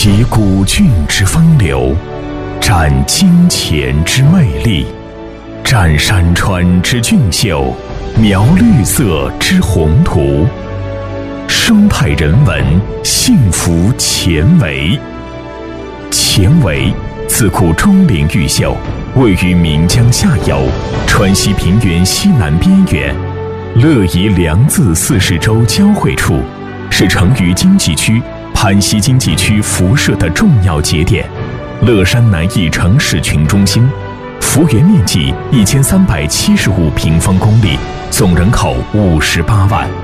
习古郡之风流，展金钱之魅力，展山川之俊秀，描绿色之宏图。生态人文，幸福前围。前围自古钟灵毓秀，位于岷江下游，川西平原西南边缘，乐夷良淄4市州交汇处，是成渝经济区、盘溪经济区辐射的重要节点，乐山南翼城市群中心，幅员面积1375平方公里，总人口58万。